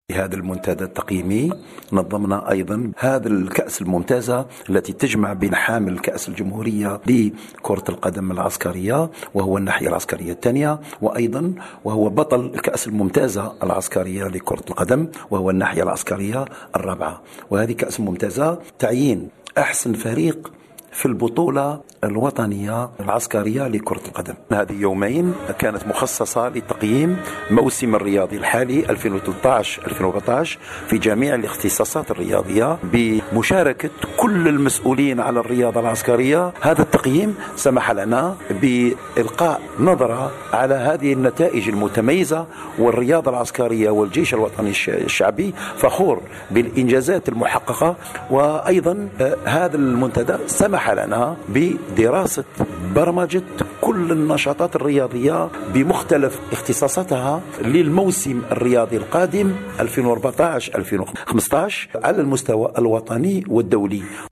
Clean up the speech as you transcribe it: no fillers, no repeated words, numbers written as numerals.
هذا المنتدى التقييمي نظمنا أيضا هذا الكأس الممتازة التي تجمع بين حامل كأس الجمهورية لكرة القدم العسكرية وهو الناحية العسكرية الثانية، وأيضا وهو بطل الكأس الممتازة العسكرية لكرة القدم وهو الناحية العسكرية الرابعة. وهذه كأس ممتازة تعيين أحسن فريق في البطولة الوطنية العسكرية لكرة القدم. هذه يومين كانت مخصصة لتقييم موسم الرياضي الحالي 2013-2014 في جميع الاختصاصات الرياضية بمشاركة كل المسؤولين على الرياضة العسكرية. هذا التقييم سمح لنا بإلقاء نظرة على هذه النتائج المتميزة، والرياضة العسكرية والجيش الوطني الشعبي فخور بالإنجازات المحققة. وأيضا هذا المنتدى سمح لنا بدراسة برمجة كل النشاطات الرياضية بمختلف اختصاصاتها للموسم الرياضي القادم 2014-2015 على المستوى الوطني والدولي.